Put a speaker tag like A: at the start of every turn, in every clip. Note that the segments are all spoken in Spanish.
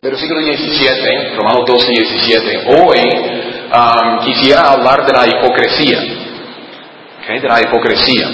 A: Versículo 17, Romanos 12, 17. Hoy quisiera hablar de la hipocresía. ¿Okay? De la hipocresía.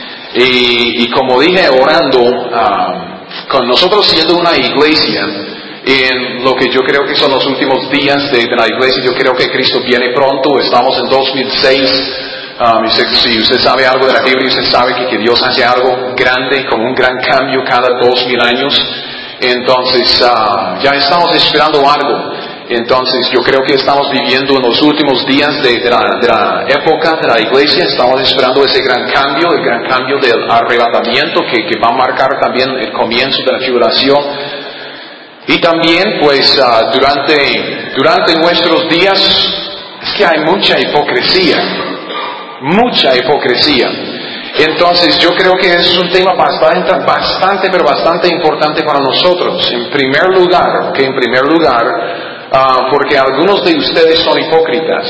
A: Y como dije orando, con nosotros siendo una iglesia, en lo que yo creo que son los últimos días de la iglesia, yo creo que Cristo viene pronto, estamos en 2006. Si usted sabe algo de la Biblia, usted sabe que Dios hace algo grande, como un gran cambio cada 2000 años. Entonces, ya estamos esperando algo. Entonces, yo creo que estamos viviendo en los últimos días de la época de la iglesia. Estamos esperando ese gran cambio, el gran cambio del arrebatamiento que va a marcar también el comienzo de la tribulación. Y también, pues, durante nuestros días, es que hay mucha hipocresía. Mucha hipocresía. Entonces yo creo que es un tema bastante importante para nosotros. En primer lugar, porque algunos de ustedes son hipócritas.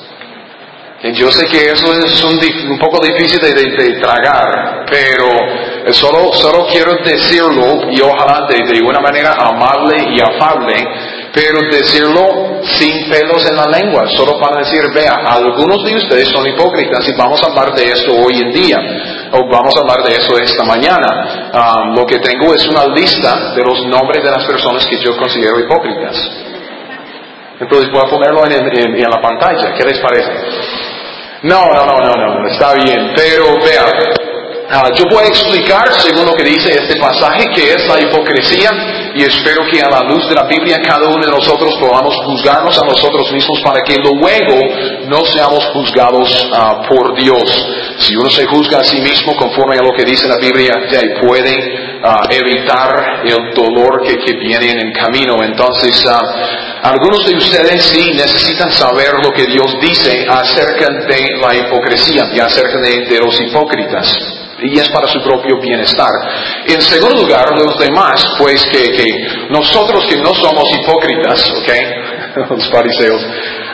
A: Yo sé que eso es un poco difícil de tragar, pero solo quiero decirlo, y ojalá de una manera amable y afable, pero decirlo sin pelos en la lengua, solo para decir, vea, algunos de ustedes son hipócritas y vamos a hablar de esto hoy en día, o vamos a hablar de eso esta mañana. Lo que tengo es una lista de los nombres de las personas que yo considero hipócritas. Entonces voy a ponerlo en la pantalla, ¿qué les parece? No, está bien, pero vea, yo voy a explicar, según lo que dice este pasaje, qué es la hipocresía, y espero que a la luz de la Biblia cada uno de nosotros podamos juzgarnos a nosotros mismos para que luego no seamos juzgados por Dios. Si uno se juzga a sí mismo conforme a lo que dice la Biblia, ya puede evitar el dolor que viene en el camino. Entonces, algunos de ustedes sí necesitan saber lo que Dios dice acerca de la hipocresía y acerca de los hipócritas. Y es para su propio bienestar. En segundo lugar, los demás, pues que nosotros que no somos hipócritas, ¿ok? Los fariseos.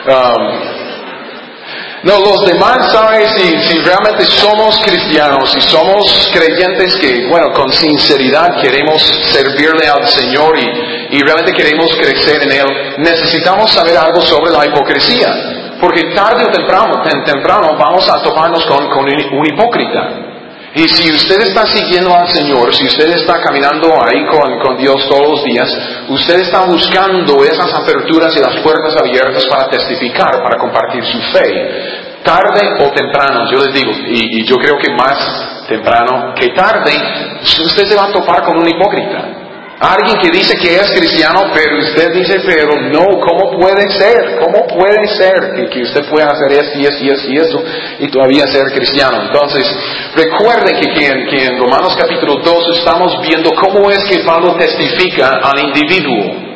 A: No, los demás, ¿sabes? Si realmente somos cristianos, si somos creyentes que, bueno, con sinceridad queremos servirle al Señor y realmente queremos crecer en Él, necesitamos saber algo sobre la hipocresía. Porque tarde o temprano vamos a toparnos con un hipócrita. Y si usted está siguiendo al Señor, si usted está caminando ahí con Dios todos los días, usted está buscando esas aperturas y las puertas abiertas para testificar, para compartir su fe. Tarde o temprano, yo les digo, y yo creo que más temprano que tarde, usted se va a topar con un hipócrita. Alguien que dice que es cristiano, pero usted dice, pero no, ¿cómo puede ser? ¿Cómo puede ser que usted pueda hacer esto y eso y todavía ser cristiano? Entonces, recuerde que en Romanos capítulo 2 estamos viendo cómo es que Pablo testifica al individuo.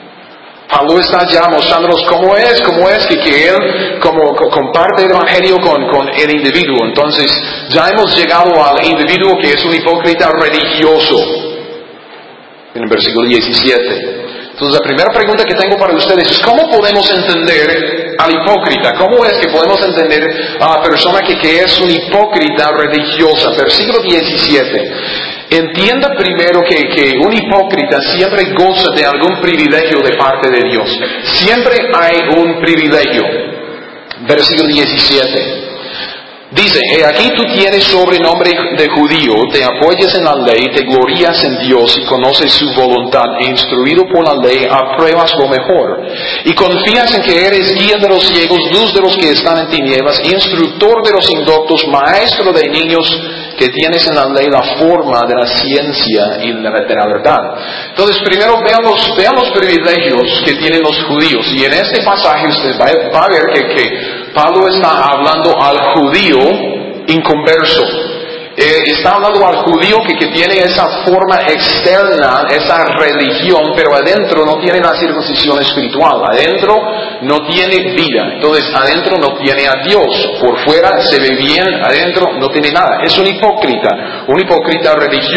A: Pablo está ya mostrándonos cómo es que él comparte el evangelio con el individuo. Entonces, ya hemos llegado al individuo que es un hipócrita religioso. En el versículo 17. Entonces la primera pregunta que tengo para ustedes es ¿cómo podemos entender al hipócrita? ¿Cómo es que podemos entender a la persona que es un hipócrita religiosa? Versículo 17. Entienda primero que un hipócrita siempre goza de algún privilegio de parte de Dios. Siempre hay un privilegio. Versículo 17. Dice, aquí tú tienes sobrenombre de judío, te apoyas en la ley, te glorías en Dios y conoces su voluntad, e instruido por la ley apruebas lo mejor. Y confías en que eres guía de los ciegos, luz de los que están en tinieblas, instructor de los indoctos, maestro de niños, que tienes en la ley la forma de la ciencia y de la verdad. Entonces, primero vean los privilegios que tienen los judíos. Y en este pasaje usted va a ver que Pablo está hablando al judío inconverso. Está hablando al judío que tiene esa forma externa, esa religión, pero adentro no tiene la circuncisión espiritual. Adentro no tiene vida. Entonces, adentro no tiene a Dios. Por fuera se ve bien, adentro no tiene nada. Es un hipócrita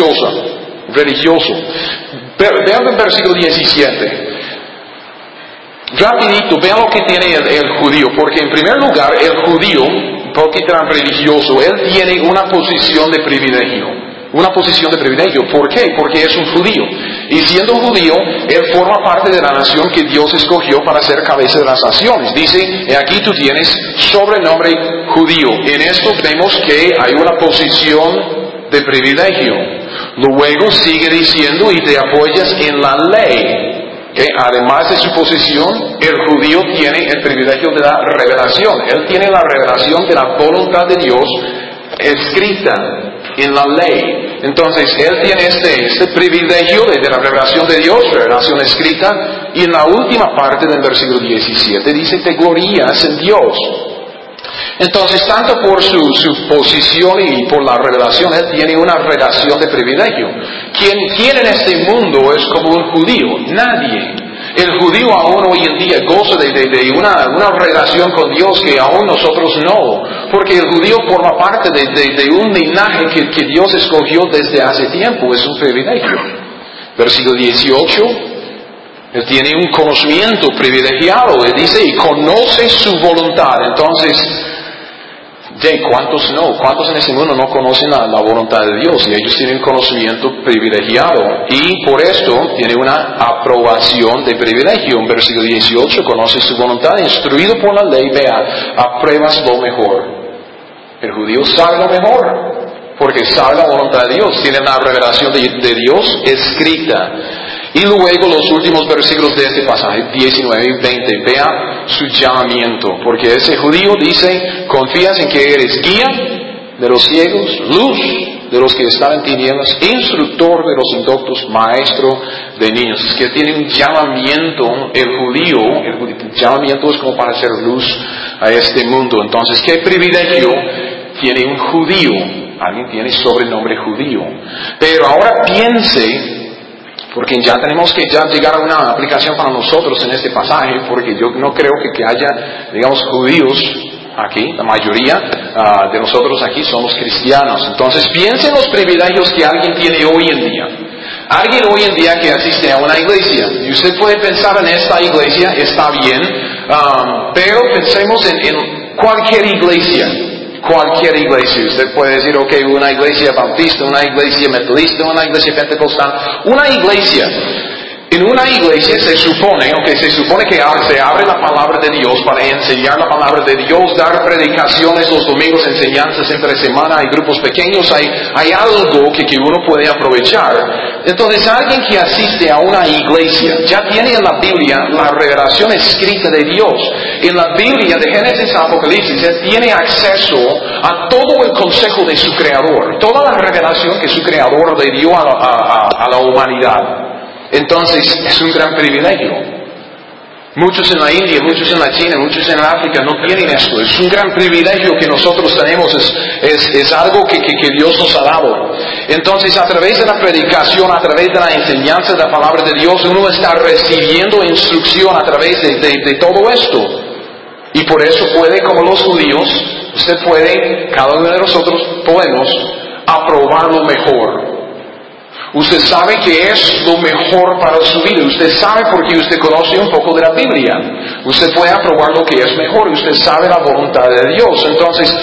A: religioso. Vean el versículo 17. Rapidito, vean lo que tiene el judío, porque en primer lugar el judío, hipócrita religioso, él tiene una posición de privilegio. una posición de privilegio. ¿Por qué? Porque es un judío. Y siendo un judío, él forma parte de la nación que Dios escogió para ser cabeza de las naciones. Dice, aquí tú tienes sobrenombre judío. En esto vemos que hay una posición de privilegio. Luego sigue diciendo, y te apoyas en la ley. Además de su posición, el judío tiene el privilegio de la revelación. Él tiene la revelación de la voluntad de Dios escrita en la ley. Entonces, él tiene este privilegio de la revelación de Dios, revelación escrita, y en la última parte del versículo 17 dice, te glorías en Dios. Entonces, tanto por su posición y por la revelación, él tiene una relación de privilegio. ¿Quién en este mundo es como un judío? Nadie. El judío aún hoy en día goza de una relación con Dios que aún nosotros no. Porque el judío forma parte de un linaje que Dios escogió desde hace tiempo. Es un privilegio. Versículo 18. Él tiene un conocimiento privilegiado. Él dice, y conoce su voluntad. Entonces, ¿cuántos no? ¿Cuántos en ese mundo no conocen la voluntad de Dios? Y ellos tienen conocimiento privilegiado. Y por esto tiene una aprobación de privilegio. En versículo 18, conoce su voluntad, instruido por la ley, vea, apruebas lo mejor. El judío sabe lo mejor, porque sabe la voluntad de Dios. Tiene la revelación de Dios escrita. Y luego los últimos versículos de este pasaje, 19 y 20, vea su llamamiento, porque ese judío dice, confías en que eres guía de los ciegos, luz de los que están en tinieblas, instructor de los indoctos, maestro de niños. Es que tiene un llamamiento, el llamamiento es como para hacer luz a este mundo. Entonces, ¿qué privilegio tiene un judío? Alguien tiene sobrenombre judío. Pero ahora piense, porque ya tenemos que llegar a una aplicación para nosotros en este pasaje, porque yo no creo que haya, digamos, judíos aquí, la mayoría de nosotros aquí somos cristianos. Entonces piensen en los privilegios que alguien tiene hoy en día. Alguien hoy en día que asiste a una iglesia, y usted puede pensar en esta iglesia, está bien, pero pensemos en cualquier iglesia. Cualquier iglesia. Usted puede decir, ok, una iglesia bautista, una iglesia metodista, una iglesia pentecostal, una iglesia. En una iglesia se supone que se abre la palabra de Dios para enseñar la palabra de Dios, dar predicaciones los domingos, enseñanzas entre semana, hay grupos pequeños, hay algo que uno puede aprovechar. Entonces alguien que asiste a una iglesia ya tiene en la Biblia la revelación escrita de Dios. En la Biblia de Génesis a Apocalipsis él tiene acceso a todo el consejo de su Creador, toda la revelación que su Creador le dio a la humanidad. Entonces, es un gran privilegio. Muchos en la India, muchos en la China, muchos en África no tienen esto. Es un gran privilegio que nosotros tenemos. Es algo que Dios nos ha dado. Entonces, a través de la predicación, a través de la enseñanza de la palabra de Dios, uno está recibiendo instrucción a través de todo esto. Y por eso puede, como los judíos, cada uno de nosotros podemos aprobar lo mejor. Usted sabe que es lo mejor para su vida. Usted sabe porque usted conoce un poco de la Biblia. Usted puede aprobar lo que es mejor. Usted sabe la voluntad de Dios. Entonces,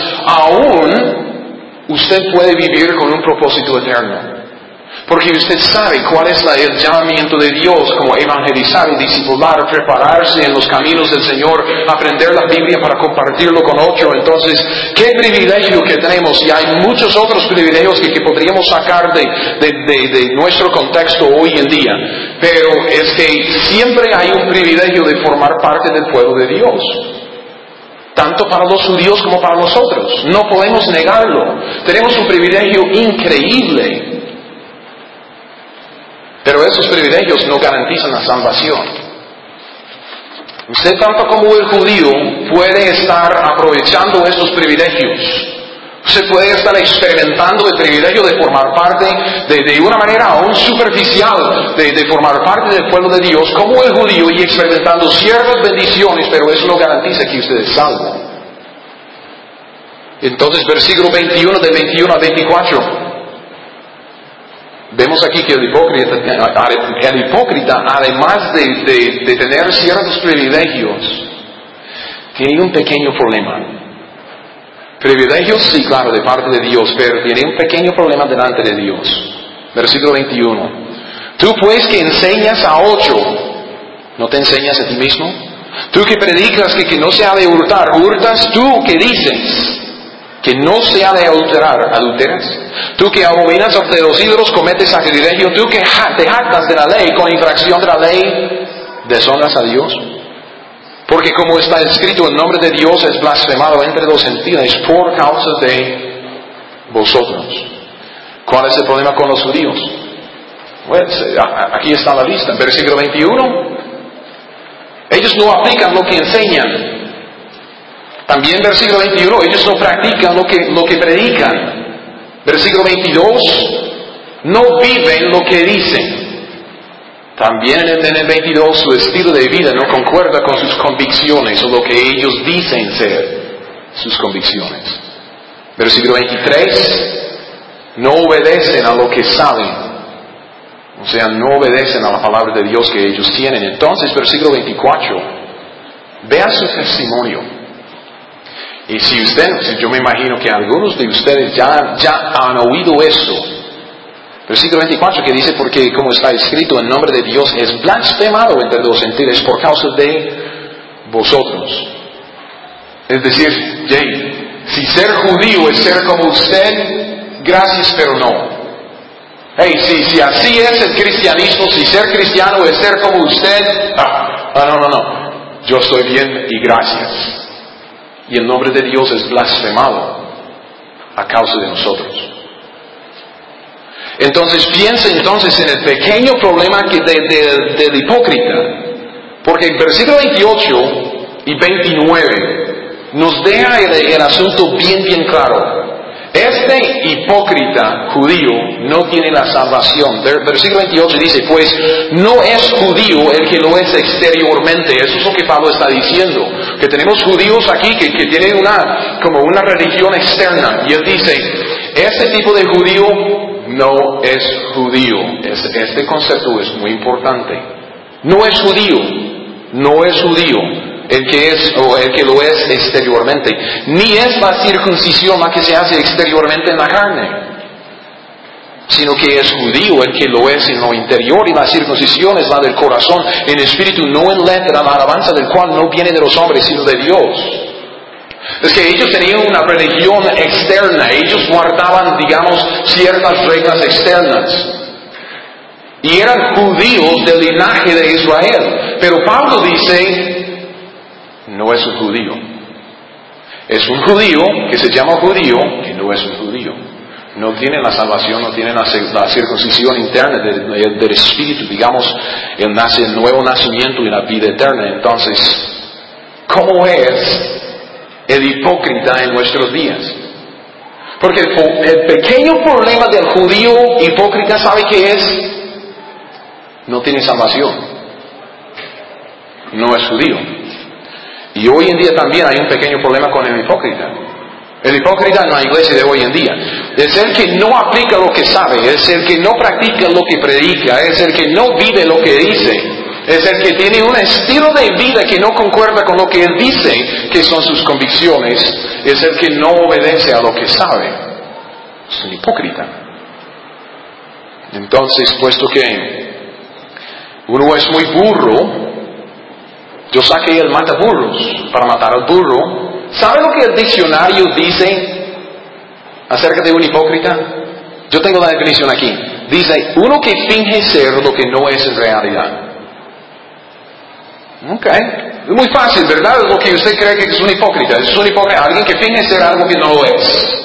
A: aún usted puede vivir con un propósito eterno. Porque usted sabe cuál es el llamamiento de Dios, como evangelizar y discipular, prepararse en los caminos del Señor, aprender la Biblia para compartirlo con otro. Entonces, qué privilegio que tenemos, y hay muchos otros privilegios que podríamos sacar de nuestro contexto hoy en día. Pero es que siempre hay un privilegio de formar parte del pueblo de Dios. Tanto para los judíos como para nosotros. No podemos negarlo. Tenemos un privilegio increíble. Pero esos privilegios no garantizan la salvación. Usted, tanto como el judío, puede estar aprovechando estos privilegios. Usted puede estar experimentando el privilegio de formar parte de una manera aún superficial, de formar parte del pueblo de Dios como el judío y experimentando ciertas bendiciones, pero eso no garantiza que usted es salvo. Entonces, versículo 21, del 21 al 24. Vemos aquí que el hipócrita, además de tener ciertos privilegios, tiene un pequeño problema. Privilegios, sí, claro, de parte de Dios, pero tiene un pequeño problema delante de Dios. Versículo 21. Tú pues que enseñas a 8, ¿no te enseñas a ti mismo? Tú que predicas que no se ha de hurtar, ¿hurtas? Tú que dices que no se ha de adulterar, ¿adulteras? Tú que abominas de los ídolos, cometes sacrilegio. Tú que te jactas de la ley, con infracción de la ley, deshonras a Dios. Porque como está escrito, el nombre de Dios es blasfemado entre los gentiles por causa de vosotros. ¿Cuál es el problema con los judíos? Pues, aquí está la lista, versículo 21. Ellos no aplican lo que enseñan. También versículo 21, ellos no practican lo que predican. Versículo 22, no viven lo que dicen. También en el 22, su estilo de vida no concuerda con sus convicciones o lo que ellos dicen ser sus convicciones. Versículo 23, no obedecen a lo que saben. O sea, no obedecen a la palabra de Dios que ellos tienen. Entonces, versículo 24, vea su testimonio. Y si yo me imagino que algunos de ustedes ya han oído esto. Versículo 24 que dice, porque como está escrito, el nombre de Dios es blasfemado entre los gentiles por causa de vosotros. Es decir, Jay, si ser judío es ser como usted, gracias pero no. Hey, si así es el cristianismo, si ser cristiano es ser como usted, no. Yo estoy bien y gracias. Y el nombre de Dios es blasfemado a causa de nosotros. Entonces piensa en el pequeño problema del hipócrita. Porque en versículo 28 y 29 nos deja el asunto bien claro. Este hipócrita judío no tiene la salvación. Versículo 28 dice, pues no es judío el que lo es exteriormente. Eso es lo que Pablo está diciendo. Que tenemos judíos aquí que tienen como una religión externa. Y él dice, este tipo de judío no es judío. Este concepto es muy importante. No es judío el que lo es exteriormente. Ni es la circuncisión la que se hace exteriormente en la carne, sino que es judío el que lo es en lo interior, y la circuncisión es la del corazón, en espíritu, no en letra, la alabanza del cual no viene de los hombres, sino de Dios. Es que ellos tenían una religión externa, ellos guardaban, digamos, ciertas reglas externas. Y eran judíos del linaje de Israel. Pero Pablo dice, no es un judío. Es un judío que se llama judío, que no es un judío. No tiene la salvación, no tiene la circuncisión interna del espíritu, digamos, el nuevo nacimiento y la vida eterna. Entonces, ¿cómo es el hipócrita en nuestros días? Porque el pequeño problema del judío hipócrita, ¿sabe qué es? No tiene salvación. No es judío. Y hoy en día también hay un pequeño problema con el hipócrita. El hipócrita en la iglesia de hoy en día es el que no aplica lo que sabe, es el que no practica lo que predica, es el que no vive lo que dice, es el que tiene un estilo de vida que no concuerda con lo que él dice que son sus convicciones, es el que no obedece a lo que sabe. Es un hipócrita. Entonces, puesto que uno es muy burro, yo saqué el mataburros para matar al burro. ¿Sabe lo que el diccionario dice acerca de un hipócrita? Yo tengo la definición aquí. Dice, uno que finge ser lo que no es en realidad. Ok. Es muy fácil, ¿verdad? Lo que usted cree que es un hipócrita. Es un hipócrita, alguien que finge ser algo que no lo es.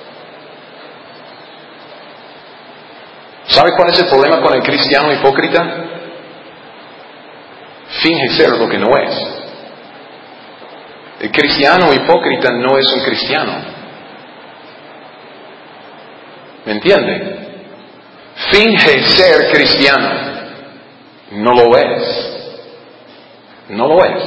A: ¿Sabe cuál es el problema con el cristiano hipócrita? Finge ser lo que no es. El cristiano hipócrita no es un cristiano. ¿Me entiende? Finge ser cristiano. No lo es. No lo es.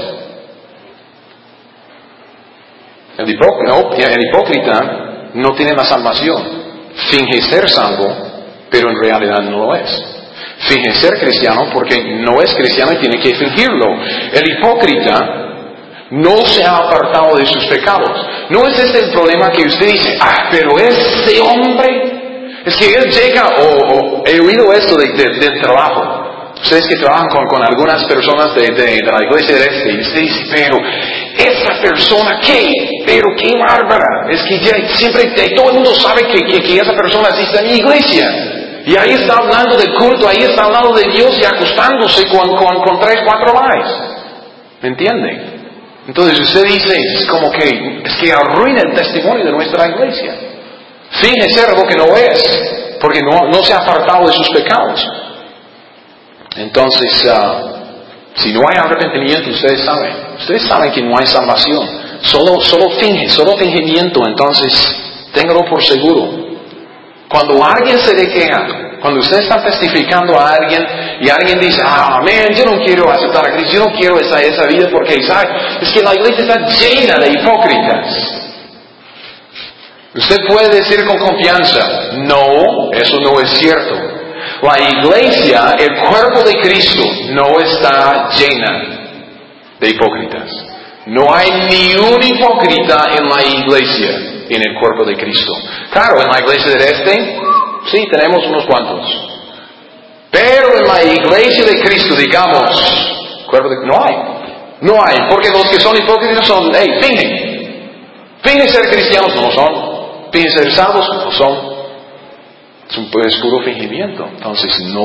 A: El hipócrita no tiene la salvación. Finge ser salvo, pero en realidad no lo es. Finge ser cristiano porque no es cristiano y tiene que fingirlo. El hipócrita no se ha apartado de sus pecados. No es este el problema que usted dice, pero ese hombre, es que él llega, o he oído esto del trabajo. Ustedes que trabajan con algunas personas de la iglesia del este, y usted dice, pero esa persona, ¿qué? Pero qué bárbara. Es que ya siempre todo el mundo sabe que esa persona asiste a mi iglesia. Y ahí está hablando del culto, ahí está hablando de Dios y acostándose con 3, 4 más. ¿Me entiende? Entonces usted dice, es que arruina el testimonio de nuestra iglesia. Finge ser algo que no es, porque no se ha apartado de sus pecados. Entonces, si no hay arrepentimiento, ustedes saben que no hay salvación. Solo fingimiento, entonces, téngalo por seguro. Cuando alguien se le queja, cuando usted está testificando a alguien y alguien dice, yo no quiero aceptar a Cristo, yo no quiero esa vida porque, ¿sabe? Es que la iglesia está llena de hipócritas. Usted puede decir con confianza, no, eso no es cierto. La iglesia, el cuerpo de Cristo, no está llena de hipócritas. No hay ni un hipócrita en la iglesia, en el cuerpo de Cristo. Claro, en la iglesia del este, sí, tenemos unos cuantos. Pero en la iglesia de Cristo, digamos, no hay, porque los que son hipócritas son, fingen ser cristianos, no lo son. Fingen ser salvos, no lo son. Es puro fingimiento. Entonces no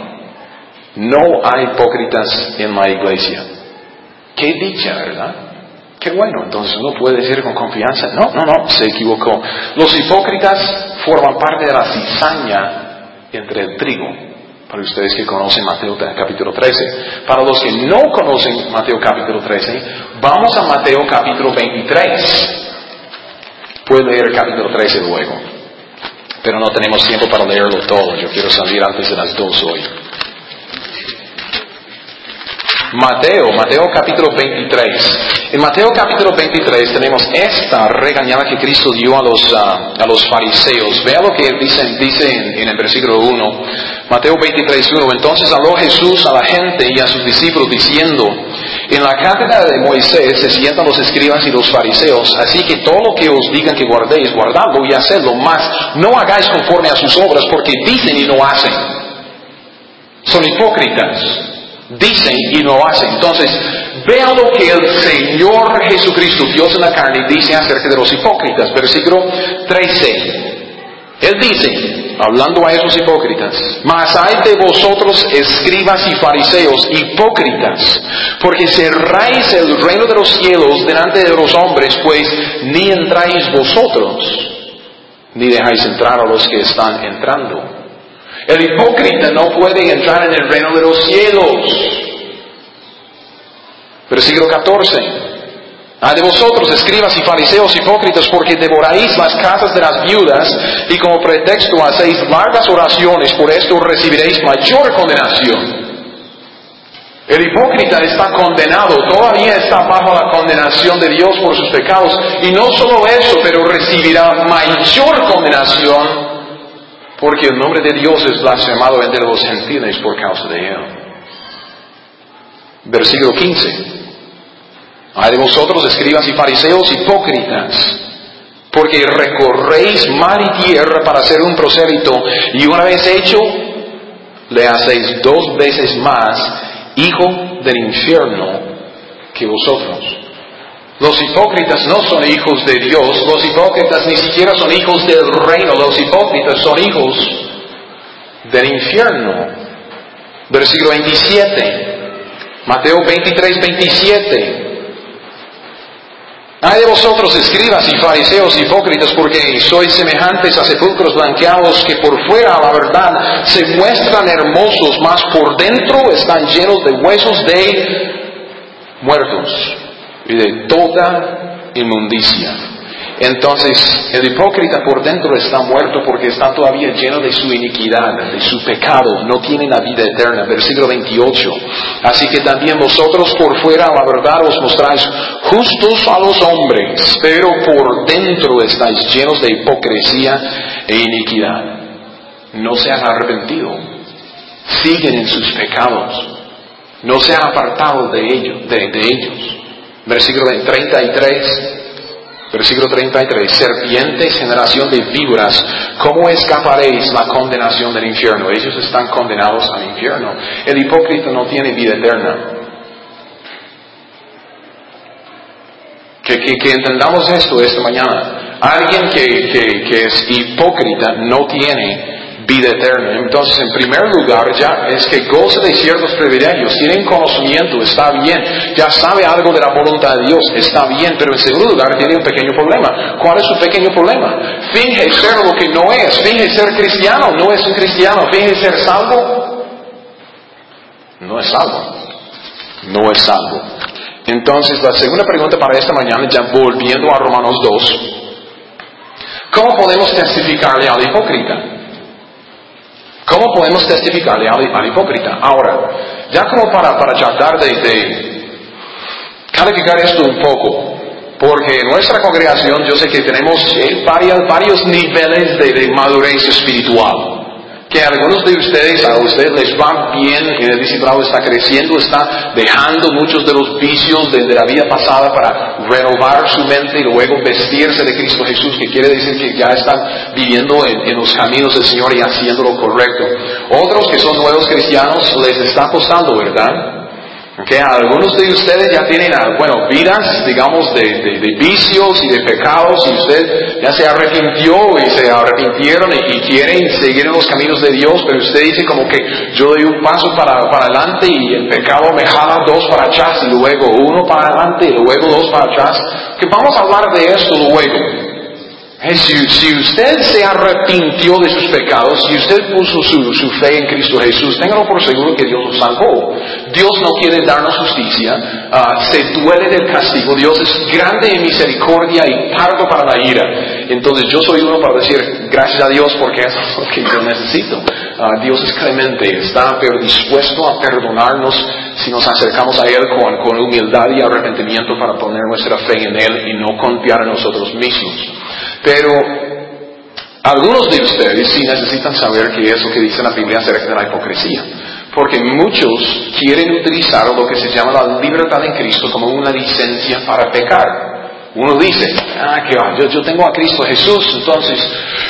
A: hay hipócritas en la iglesia. Qué dicha, ¿verdad? Qué bueno. Entonces uno puede decir con confianza, no, se equivocó. Los hipócritas forman parte de la cizaña entre el trigo. Para ustedes que conocen Mateo capítulo 13. Para los que no conocen Mateo capítulo 13, vamos a Mateo capítulo 23. Pueden leer el capítulo 13 luego. Pero no tenemos tiempo para leerlo todo. Yo quiero salir antes de las 2 hoy. Mateo capítulo 23. En Mateo capítulo 23 tenemos esta regañada que Cristo dio a los fariseos. Vea lo que dice en el versículo 1. Mateo 23:1. Entonces habló Jesús a la gente y a sus discípulos diciendo, en la cátedra de Moisés se sientan los escribas y los fariseos, así que todo lo que os digan que guardéis, guardadlo y hacedlo, mas no hagáis conforme a sus obras, porque dicen y no hacen. Son hipócritas, dicen y no hacen. Entonces, vean lo que el Señor Jesucristo, Dios en la carne, dice acerca de los hipócritas. Versículo 13. Él dice, hablando a esos hipócritas, mas hay de vosotros escribas y fariseos hipócritas, porque cerráis el reino de los cielos delante de los hombres, pues ni entráis vosotros, ni dejáis entrar a los que están entrando. El hipócrita no puede entrar en el reino de los cielos. Versículo 14. Ay de vosotros, escribas y fariseos hipócritas, porque devoráis las casas de las viudas y como pretexto hacéis largas oraciones, por esto recibiréis mayor condenación. El hipócrita está condenado, todavía está bajo la condenación de Dios por sus pecados, y no solo eso, pero recibirá mayor condenación, porque el nombre de Dios es blasfemado entre los gentiles por causa de él. Versículo 15. Ay de vosotros, escribas y fariseos hipócritas, porque recorréis mar y tierra para hacer un prosélito, y una vez hecho, le hacéis 2 veces más hijo del infierno que vosotros. Los hipócritas no son hijos de Dios, los hipócritas ni siquiera son hijos del reino, los hipócritas son hijos del infierno. Versículo 27, Mateo 23:27. Ay de vosotros, escribas y fariseos hipócritas, porque sois semejantes a sepulcros blanqueados que por fuera, a la verdad, se muestran hermosos, mas por dentro están llenos de huesos de muertos y de toda inmundicia. Entonces, el hipócrita por dentro está muerto porque está todavía lleno de su iniquidad, de su pecado, no tiene la vida eterna. Versículo 28. Así que también vosotros por fuera, la verdad, os mostráis justos a los hombres, pero por dentro estáis llenos de hipocresía e iniquidad. No se han arrepentido, siguen en sus pecados, no se han apartado de ellos. Versículo 33. Versículo 33, serpientes, generación de víboras, ¿cómo escaparéis la condenación del infierno? Ellos están condenados al infierno. El hipócrita no tiene vida eterna. Que entendamos esto esta mañana. Alguien que es hipócrita no tiene vida eterna. Entonces, en primer lugar, ya es que goza de ciertos privilegios, tiene conocimiento, está bien, ya sabe algo de la voluntad de Dios, está bien, pero en segundo lugar tiene un pequeño problema. ¿Cuál es su pequeño problema? Finge ser lo que no es, finge ser cristiano, no es un cristiano, finge ser salvo, no es salvo, no es salvo. Entonces, la segunda pregunta para esta mañana, ya volviendo a Romanos 2, ¿cómo podemos testificarle al hipócrita? ¿Cómo podemos testificarle al hipócrita? Ahora, ya como para tratar de calificar esto un poco, porque en nuestra congregación yo sé que tenemos varios niveles de madurez espiritual. Que algunos de ustedes, a ustedes les va bien, el discipulado está creciendo, está dejando muchos de los vicios de la vida pasada para renovar su mente y luego vestirse de Cristo Jesús, que quiere decir que ya están viviendo en los caminos del Señor y haciendo lo correcto. Otros que son nuevos cristianos les está costando, ¿verdad? Okay, algunos de ustedes ya tienen, vidas, digamos, de vicios y de pecados, y usted ya se arrepintió y se arrepintieron y quieren seguir en los caminos de Dios, pero usted dice como que yo doy un paso para adelante y el pecado me jala dos para atrás y luego uno para adelante y luego dos para atrás. Que vamos a hablar de esto luego. Si usted se arrepintió de sus pecados, si usted puso su fe en Cristo Jesús, téngalo por seguro que Dios lo salvó. Dios no quiere darnos justicia, se duele del castigo. Dios es grande en misericordia y tardo para la ira. Entonces yo soy uno para decir gracias a Dios porque eso es lo que yo necesito. Dios es clemente, está pero dispuesto a perdonarnos si nos acercamos a Él con humildad y arrepentimiento para poner nuestra fe en Él y no confiar en nosotros mismos. Pero algunos de ustedes sí necesitan saber qué es lo que dice la Biblia acerca de la hipocresía. Porque muchos quieren utilizar lo que se llama la libertad en Cristo como una licencia para pecar. Uno dice, yo tengo a Cristo Jesús, entonces,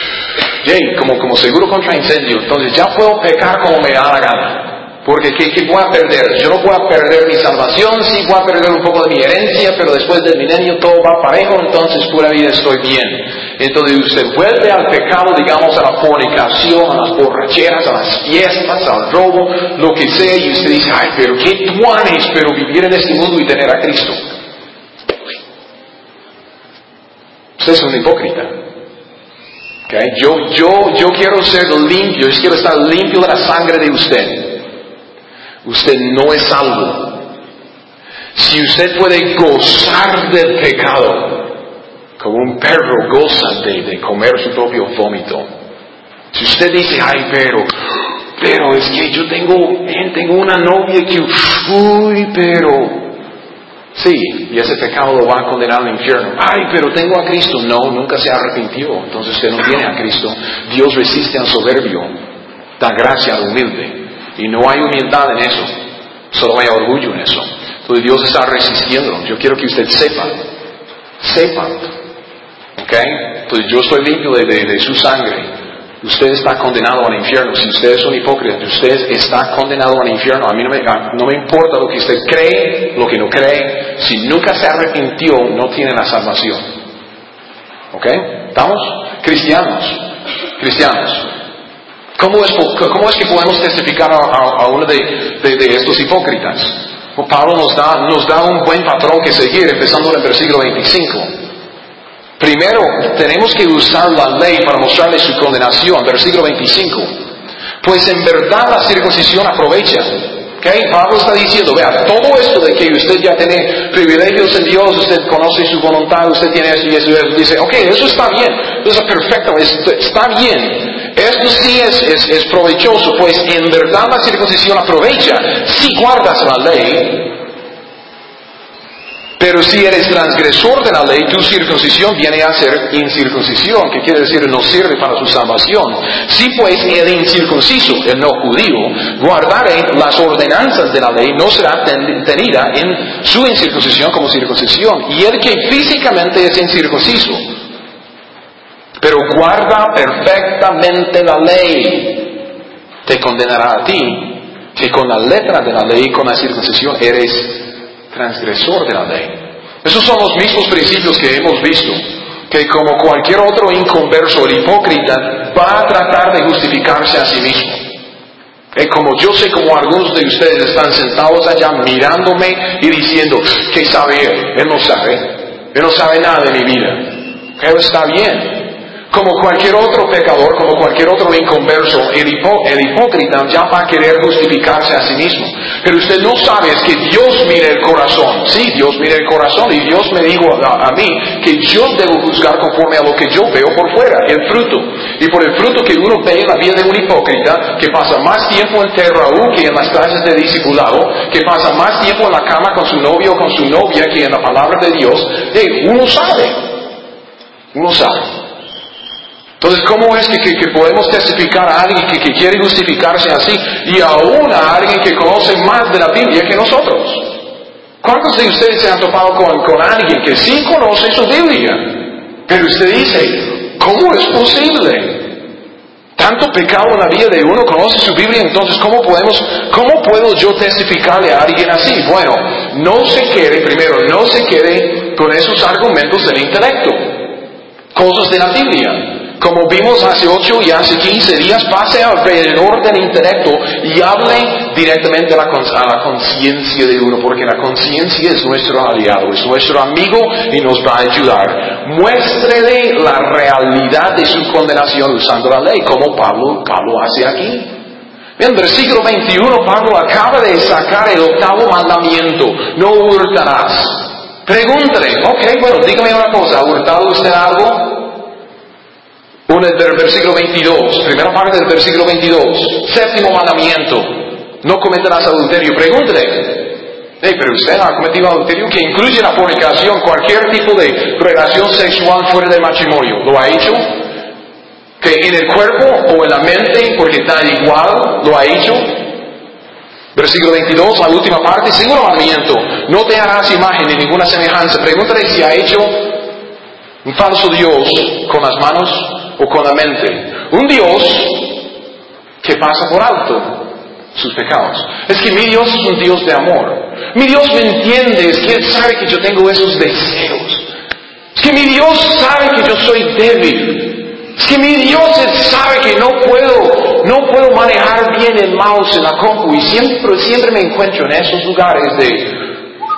A: como seguro contra incendio, entonces ya puedo pecar como me da la gana. Porque ¿qué voy a perder? Yo no voy a perder mi salvación, sí voy a perder un poco de mi herencia, pero después del milenio todo va parejo, entonces pura vida estoy bien. Entonces usted vuelve al pecado, digamos, a la fornicación, a las borracheras, a las fiestas, al robo, lo que sea, y usted dice, pero qué tuanes, pero vivir en este mundo y tener a Cristo. Usted es un hipócrita. Okay? Yo quiero ser limpio, yo quiero estar limpio de la sangre de usted. Usted no es salvo. Si usted puede gozar del pecado, como un perro goza de comer su propio vómito. Si usted dice, pero es que yo tengo una novia que, pero... Sí, y ese pecado lo va a condenar al infierno. Pero tengo a Cristo. No, nunca se arrepintió. Entonces usted no tiene a Cristo. Dios resiste al soberbio, da gracia al humilde. Y no hay humildad en eso, solo hay orgullo en eso. Entonces Dios está resistiendo. Yo quiero que usted sepa, ¿ok? Entonces yo estoy limpio de su sangre. Usted está condenado al infierno. Si usted es un hipócrita, usted está condenado al infierno. A mí no me importa lo que usted cree, lo que no cree. Si nunca se arrepintió, no tiene la salvación. ¿Ok? ¿Estamos? Cristianos. ¿Cómo es que podemos testificar a uno de estos hipócritas? Pablo nos da un buen patrón que seguir, empezando en el versículo 25. Primero, tenemos que usar la ley para mostrarle su condenación. Versículo 25. Pues en verdad la circuncisión aprovecha. ¿Okay? Pablo está diciendo, vea, todo esto de que usted ya tiene privilegios en Dios, usted conoce su voluntad, usted tiene eso y eso, dice, eso está bien, eso es perfecto, está bien. Esto sí es provechoso, pues en verdad la circuncisión aprovecha si guardas la ley. Pero Pero si eres transgresor de la ley, tu circuncisión viene a ser incircuncisión, que quiere decir no sirve para su salvación. Si pues el incircunciso, el no judío, guardare las ordenanzas de la ley, no será tenida en su incircuncisión como circuncisión. Y el que físicamente es incircunciso, pero guarda perfectamente la ley, te condenará a ti, que con la letra de la ley y con la circuncisión eres transgresor de la ley. Esos son los mismos principios que hemos visto, que como cualquier otro inconverso, el hipócrita va a tratar de justificarse a sí mismo. Como yo sé como algunos de ustedes están sentados allá mirándome y diciendo, ¿qué sabe él? Él no sabe nada de mi vida. Pero está bien. Como cualquier otro pecador, como cualquier otro inconverso, el hipócrita ya va a querer justificarse a sí mismo. Pero usted no sabe es que Dios mira el corazón. Sí, Dios mira el corazón y Dios me dijo a mí que yo debo juzgar conforme a lo que yo veo por fuera, el fruto. Y por el fruto que uno ve en la vida de un hipócrita, que pasa más tiempo en Terraú que en las clases de discipulado, que pasa más tiempo en la cama con su novio o con su novia que en la palabra de Dios, uno sabe. Entonces, ¿cómo es que podemos testificar a alguien que quiere justificarse así y aún a alguien que conoce más de la Biblia que nosotros? ¿Cuántos de ustedes se han topado con alguien que sí conoce su Biblia? Pero usted dice, ¿cómo es posible? Tanto pecado en la vida de uno, conoce su Biblia, entonces ¿cómo puedo yo testificarle a alguien así? Bueno, no se quede con esos argumentos del intelecto, cosas de la Biblia. Como vimos hace 8 y hace 15 días, pase alrededor del intelecto y hable directamente a la conciencia de uno, porque la conciencia es nuestro aliado, es nuestro amigo y nos va a ayudar. Muéstrele la realidad de su condenación usando la ley, como Pablo hace aquí. En el versículo 21, Pablo acaba de sacar el 8º mandamiento, no hurtarás. Pregúntale, bueno, dígame una cosa, ¿ha hurtado usted algo? Del versículo 22, primera parte del versículo 22, 7º mandamiento, no cometerás adulterio. Pregúntele, pero usted ha cometido adulterio, que incluye la fornicación, cualquier tipo de relación sexual fuera del matrimonio, ¿lo ha hecho? Que en el cuerpo o en la mente, porque da igual, ¿lo ha hecho? Versículo 22, la última parte, 2º mandamiento, no te harás imagen ni ninguna semejanza. Pregúntale si ha hecho un falso Dios con las manos o con la mente. Un Dios que pasa por alto sus pecados. Es que mi Dios es un Dios de amor. Mi Dios me entiende, es que Él sabe que yo tengo esos deseos. Es que mi Dios sabe que yo soy débil. Es que mi Dios Él sabe que no puedo manejar bien el mouse en la compu y siempre me encuentro en esos lugares de...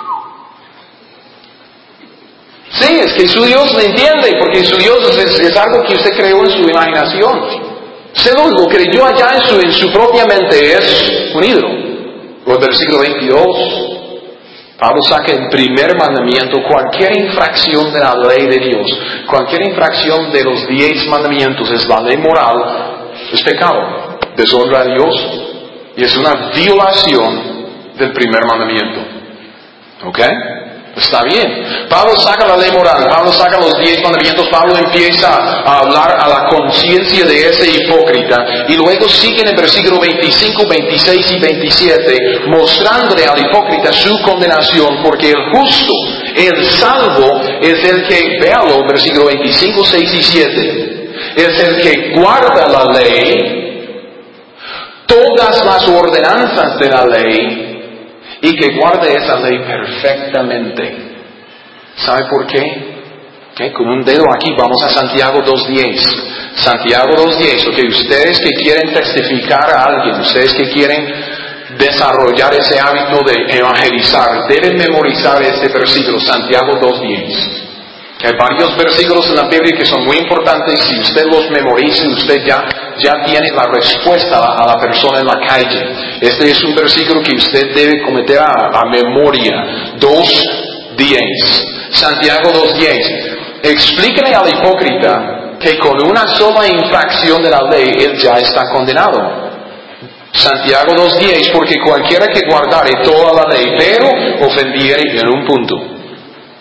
A: Sí, es que su Dios le entiende, porque su Dios es algo que usted creó en su imaginación. Usted lo creyó allá en su propia mente, es un ídolo. El versículo 22, Pablo saca el primer mandamiento, cualquier infracción de la ley de Dios, cualquier infracción de los 10 mandamientos es la ley moral, es pecado, deshonra a Dios y es una violación del primer mandamiento. ¿Ok? Está bien. Pablo saca la ley moral, Pablo saca los 10 mandamientos, Pablo empieza a hablar a la conciencia de ese hipócrita y luego sigue en el versículo 25, 26 y 27 mostrándole al hipócrita su condenación, porque el justo, el salvo es el que, véalo, versículo 25, 6 y 7, es el que guarda la ley, todas las ordenanzas de la ley, y que guarde esa ley perfectamente. ¿Sabe por qué? Con un dedo aquí vamos a Santiago 2:10. Santiago 2:10, porque ustedes que quieren testificar a alguien, ustedes que quieren desarrollar ese hábito de evangelizar, deben memorizar este versículo, Santiago 2:10. Que hay varios versículos en la Biblia que son muy importantes. Si usted los memoriza, usted ya tiene la respuesta a la persona en la calle. Este es un versículo que usted debe cometer a memoria. 2:10. Santiago 2:10. Explíquele al hipócrita que con una sola infracción de la ley, él ya está condenado. Santiago 2:10, porque cualquiera que guardare toda la ley, pero ofendiere en un punto.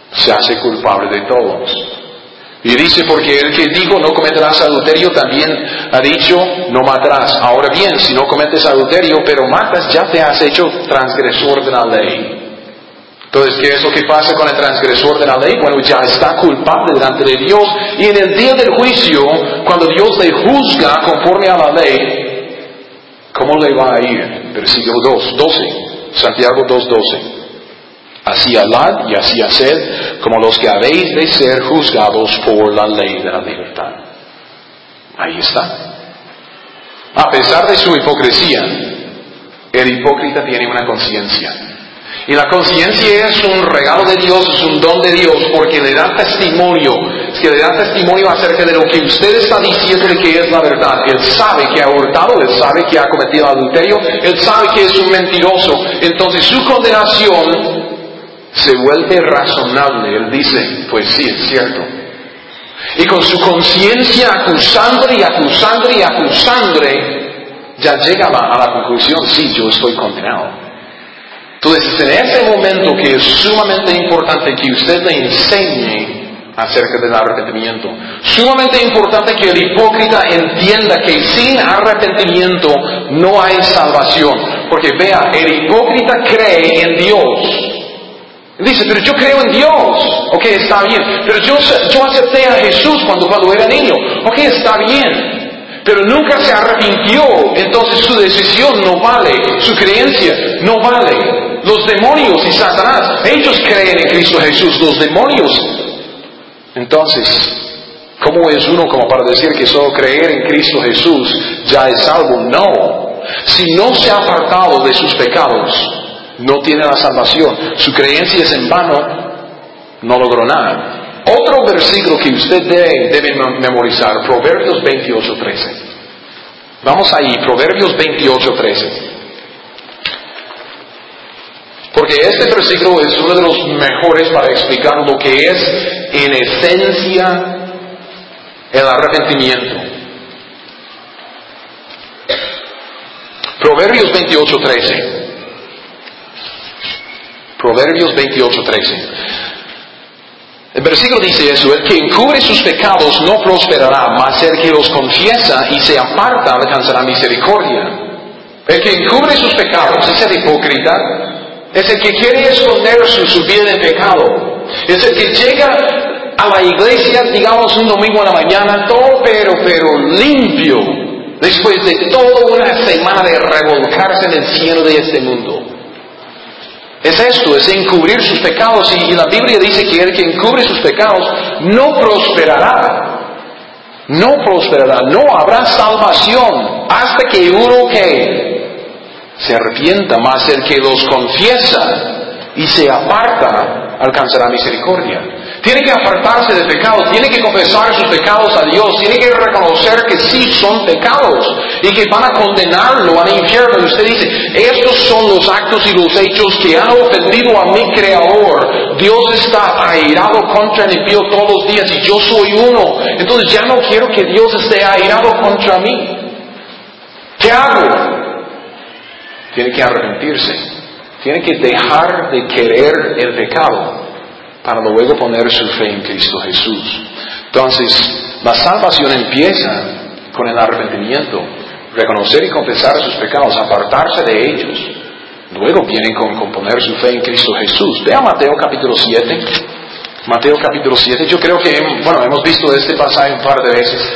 A: se hace culpable de todos. Y dice, porque el que dijo no cometerás adulterio también ha dicho no matarás. Ahora bien, si no cometes adulterio pero matas, ya te has hecho transgresor de la ley. Entonces, ¿qué es lo que pasa con el transgresor de la ley? Bueno, ya está culpable delante de Dios, y en el día del juicio, cuando Dios le juzga conforme a la ley, ¿cómo le va a ir? Versículo 12, Santiago 2:12. Así hablad y así haced, como los que habéis de ser juzgados por la ley de la libertad. Ahí está. A pesar de su hipocresía, el hipócrita tiene una conciencia. Y la conciencia es un regalo de Dios, es un don de Dios, porque le da testimonio. Es que le da testimonio acerca de lo que usted está diciendo de que es la verdad. Él sabe que ha hurtado, él sabe que ha cometido adulterio, él sabe que es un mentiroso. Entonces su condenación se vuelve razonable. Él dice, pues sí, es cierto. Y con su conciencia acusándole y acusándole y acusándole, ya llega a la conclusión, sí, yo estoy condenado. Entonces, en ese momento que es sumamente importante que usted le enseñe acerca del arrepentimiento, sumamente importante que el hipócrita entienda que sin arrepentimiento no hay salvación. Porque vea, el hipócrita cree en Dios. Dice, pero yo creo en Dios. Ok, está bien. Pero yo acepté a Jesús cuando era niño. Ok, está bien. Pero nunca se arrepintió. Entonces su decisión no vale. Su creencia no vale. Los demonios y Satanás, ellos creen en Cristo Jesús. Los demonios. Entonces, ¿cómo es uno como para decir que solo creer en Cristo Jesús ya es salvo? No. Si no se ha apartado de sus pecados, no tiene la salvación. Su creencia es en vano, no logró nada. Otro versículo que usted debe memorizar, Proverbios 28:13. Vamos ahí, Proverbios 28:13. Porque este versículo es uno de los mejores para explicar lo que es en esencia el arrepentimiento. Proverbios 28:13. Proverbios 28:13. El versículo dice eso: el que encubre sus pecados no prosperará, mas el que los confiesa y se aparta alcanzará misericordia. El que encubre sus pecados es el hipócrita, es el que quiere esconder su vida de pecado, es el que llega a la iglesia, digamos un domingo en la mañana, todo pero limpio, después de toda una semana de revolcarse en el cielo de este mundo. Es esto, es encubrir sus pecados, y la Biblia dice que el que encubre sus pecados no prosperará. No prosperará, no habrá salvación hasta que uno que se arrepienta, mas el que los confiesa y se aparta alcanzará misericordia. Tiene que apartarse de pecados, tiene que confesar sus pecados a Dios, tiene que reconocer que sí son pecados y que van a condenarlo al infierno. Y usted dice, estos son los actos y los hechos que han ofendido a mi Creador. Dios está airado contra el impío todos los días y yo soy uno. Entonces ya no quiero que Dios esté airado contra mí. ¿Qué hago? Tiene que arrepentirse, tiene que dejar de querer el pecado para luego poner su fe en Cristo Jesús. Entonces, la salvación empieza con el arrepentimiento, reconocer y confesar sus pecados, apartarse de ellos. Luego vienen con poner su fe en Cristo Jesús. Vea Mateo capítulo 7. Mateo capítulo 7. Yo creo que, hemos visto este pasaje un par de veces.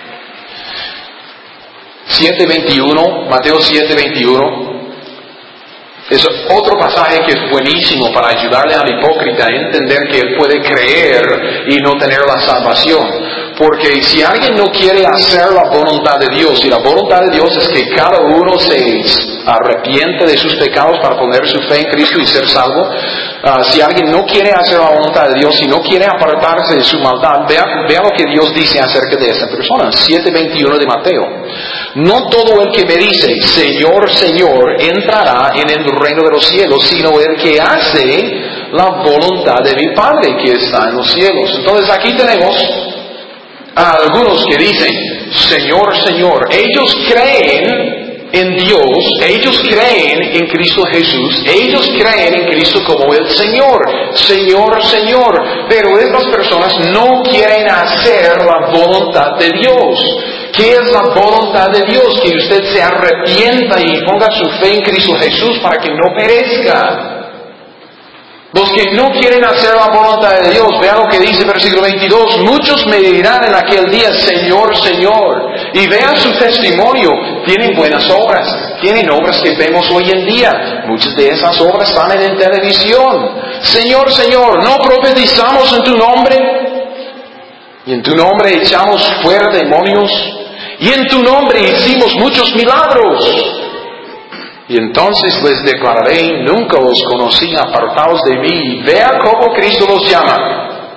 A: 7:21, Mateo 7:21. Es otro pasaje que es buenísimo para ayudarle al hipócrita a entender que él puede creer y no tener la salvación. Porque si alguien no quiere hacer la voluntad de Dios, y la voluntad de Dios es que cada uno se arrepiente de sus pecados para poner su fe en Cristo y ser salvo, si alguien no quiere hacer la voluntad de Dios y no quiere apartarse de su maldad, vea lo que Dios dice acerca de esa persona. 7:21 de Mateo. No todo el que me dice, Señor, Señor, entrará en el reino de los cielos, sino el que hace la voluntad de mi Padre que está en los cielos. Entonces aquí tenemos a algunos que dicen, Señor, Señor. Ellos creen en Dios, ellos creen en Cristo Jesús, ellos creen en Cristo como el Señor, Señor, Señor, pero estas personas no quieren hacer la voluntad de Dios. ¿Qué es la voluntad de Dios? Que usted se arrepienta y ponga su fe en Cristo Jesús para que no perezca. Los que no quieren hacer la voluntad de Dios, vean lo que dice el versículo 22, muchos me dirán en aquel día, Señor, Señor, y vean su testimonio, tienen buenas obras, tienen obras que vemos hoy en día, muchas de esas obras están en televisión. Señor, Señor, ¿no profetizamos en tu nombre? Y en tu nombre echamos fuera demonios, y en tu nombre hicimos muchos milagros. Y entonces les declararé, nunca os conocí, apartaos de mí. Vea cómo Cristo los llama.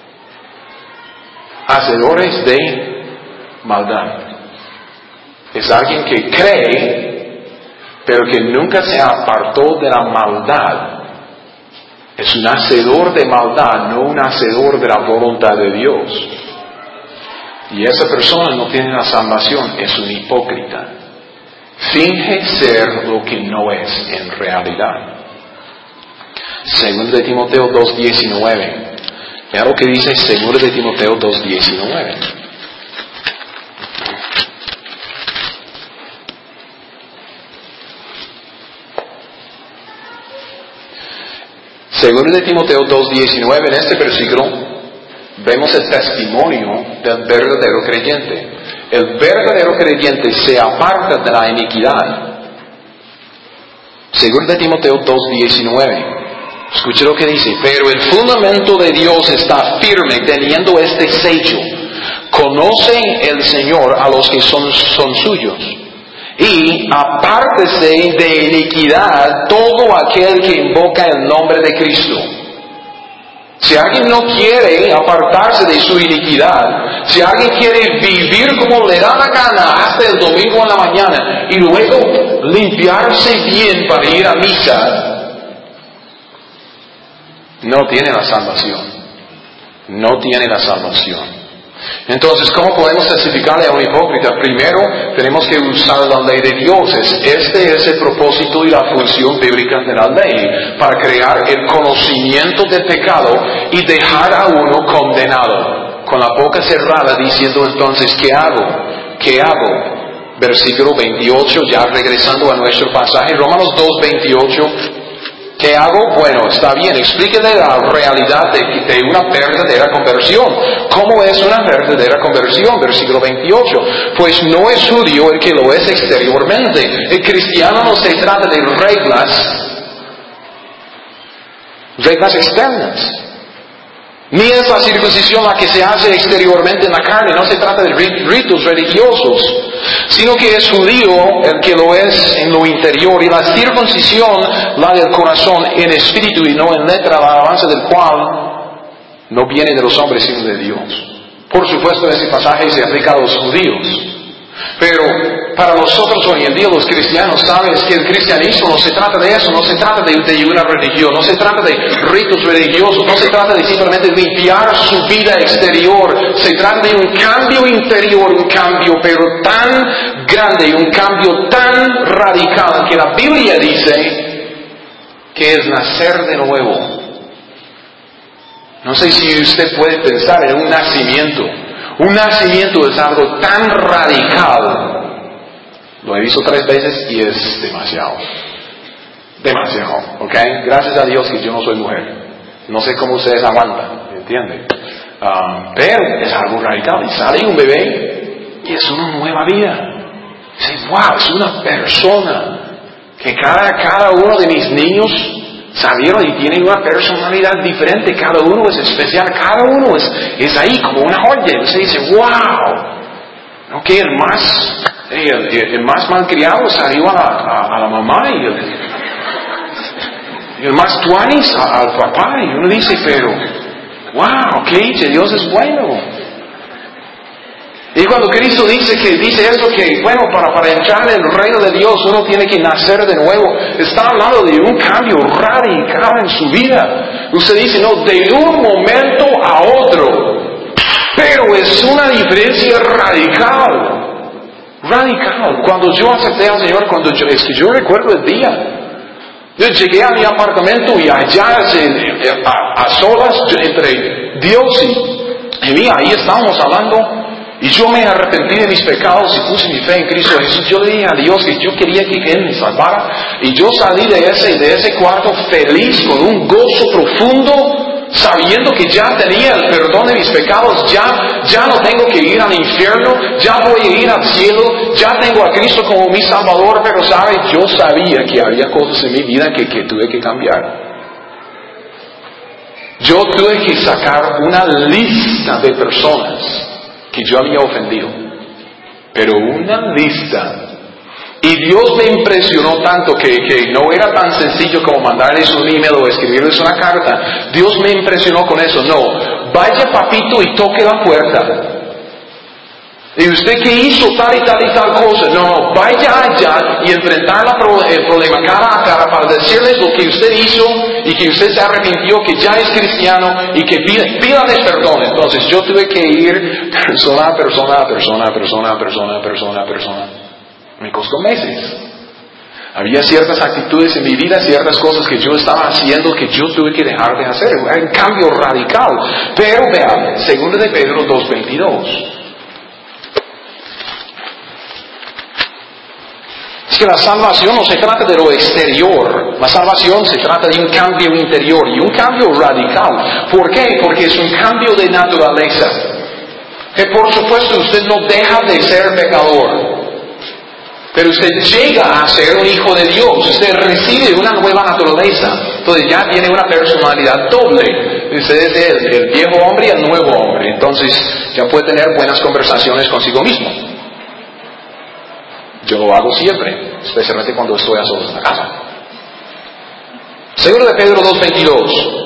A: Hacedores de maldad. Es alguien que cree, pero que nunca se apartó de la maldad. Es un hacedor de maldad, no un hacedor de la voluntad de Dios. Y esa persona no tiene la salvación, es un hipócrita. Finge ser lo que no es en realidad. Segundo de Timoteo 2:19. Vea lo que dice segundo de Timoteo 2:19. Segundo de Timoteo 2:19, en este versículo vemos el testimonio del verdadero creyente. El verdadero creyente se aparta de la iniquidad. Segundo de Timoteo 2:19. Escuche lo que dice. Pero el fundamento de Dios está firme, teniendo este sello. Conoce el Señor a los que son suyos. Y apártese de iniquidad todo aquel que invoca el nombre de Cristo. Si alguien no quiere apartarse de su iniquidad, si alguien quiere vivir como le da la gana hasta el domingo en la mañana y luego limpiarse bien para ir a misa, no tiene la salvación. No tiene la salvación. Entonces, ¿cómo podemos testificarle a un hipócrita? Primero, tenemos que usar la ley de Dios. Este es el propósito y la función bíblica de la ley, para crear el conocimiento del pecado y dejar a uno condenado, con la boca cerrada, diciendo entonces, ¿qué hago? ¿Qué hago? Versículo 28, ya regresando a nuestro pasaje, Romanos 2:28. ¿Qué hago? Bueno, está bien, explíquele la realidad de una verdadera conversión. ¿Cómo es una verdadera conversión? Versículo 28. Pues no es judío el que lo es exteriormente. El cristiano no se trata de reglas externas. Ni es la circuncisión la que se hace exteriormente en la carne, no se trata de ritos religiosos, sino que es judío el que lo es en lo interior, y la circuncisión, la del corazón, en espíritu y no en letra, la alabanza del cual no viene de los hombres sino de Dios. Por supuesto, ese pasaje se aplica a los judíos. Pero para nosotros hoy en día, los cristianos, sabes que el cristianismo no se trata de eso, no se trata de una religión, no se trata de ritos religiosos, no se trata de simplemente limpiar su vida exterior, se trata de un cambio interior, un cambio pero tan grande, un cambio tan radical que la Biblia dice que es nacer de nuevo. No sé si usted puede pensar en un nacimiento. Un nacimiento es algo tan radical. Lo he visto 3 veces y es demasiado. Demasiado, ¿ok? Gracias a Dios que yo no soy mujer. No sé cómo ustedes aguantan, ¿me entienden? Pero es algo radical. Y sale un bebé y es una nueva vida. Dice, wow, es una persona. Que cada uno de mis niños salieron y tienen una personalidad diferente, cada uno es especial, cada uno es ahí como una joya. Usted dice, wow, ok, el más malcriado salió a la mamá y el más tuanis al papá, y uno dice, pero wow, ok, Dios es bueno. Y cuando Cristo dice eso, que bueno, para entrar en el reino de Dios uno tiene que nacer de nuevo, está hablando de un cambio radical en su vida. Usted dice, no, de un momento a otro, pero es una diferencia radical. Radical. Cuando yo acepté al Señor, es que yo recuerdo el día. Yo llegué a mi apartamento y allá a solas entre Dios y mí, ahí estábamos hablando. Y yo me arrepentí de mis pecados y puse mi fe en Cristo Jesús. Yo le dije a Dios que yo quería que Él me salvara. Y yo salí de ese cuarto feliz, con un gozo profundo, sabiendo que ya tenía el perdón de mis pecados. Ya no tengo que ir al infierno, ya voy a ir al cielo, ya tengo a Cristo como mi Salvador. Pero ¿sabe? Yo sabía que había cosas en mi vida que tuve que cambiar. Yo tuve que sacar una lista de personas que yo había ofendido, pero una lista. Y Dios me impresionó tanto que no era tan sencillo como mandarles un email o escribirles una carta. Dios me impresionó con eso. No, vaya papito y toque la puerta. ¿Y usted qué hizo tal y tal y tal cosa? No, vaya allá y enfrentar el problema cara a cara para decirles lo que usted hizo y que usted se arrepintió, que ya es cristiano y que pídales perdón. Entonces yo tuve que ir persona a persona. Me costó meses. Había ciertas actitudes en mi vida, ciertas cosas que yo estaba haciendo que yo tuve que dejar de hacer. Era un cambio radical. Pero vean, 2 de Pedro 2:22. Es que la salvación no se trata de lo exterior, la salvación se trata de un cambio interior y un cambio radical. ¿Por qué? Porque es un cambio de naturaleza. Que por supuesto usted no deja de ser pecador, pero usted llega a ser un hijo de Dios, usted recibe una nueva naturaleza, entonces ya tiene una personalidad doble. Usted es el viejo hombre y el nuevo hombre, entonces ya puede tener buenas conversaciones consigo mismo. Yo lo hago siempre, especialmente cuando estoy a solas en la casa. 2 de Pedro 2:22.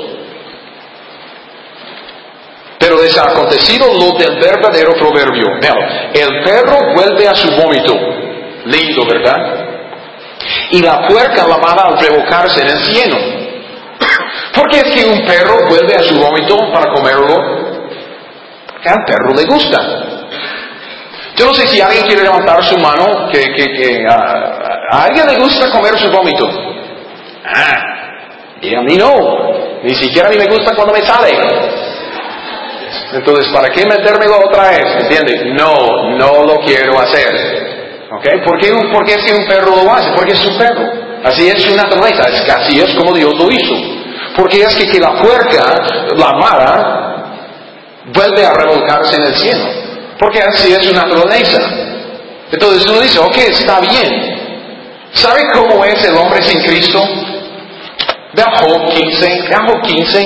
A: Pero les ha acontecido lo del verdadero proverbio. Vean, el perro vuelve a su vómito. Lindo, ¿verdad? Y la puerca lavada al revolcarse en el cieno. ¿Por qué es que un perro vuelve a su vómito para comerlo? Porque al perro le gusta. Yo no sé si alguien quiere levantar su mano, a alguien le gusta comer su vómito. Y a mí no. Ni siquiera a mí me gusta cuando me sale. Entonces, ¿para qué metérmelo otra vez? ¿Entiende? No lo quiero hacer. ¿Ok? ¿Por qué es que un perro lo hace? Porque es un perro. Así es su naturaleza. Así es como Dios lo hizo. Porque es que la puerca, la mala, vuelve a revolcarse en el cielo. Porque así es su naturaleza. Entonces uno dice, ok, está bien. ¿Sabe cómo es el hombre sin Cristo? Vean Job 15.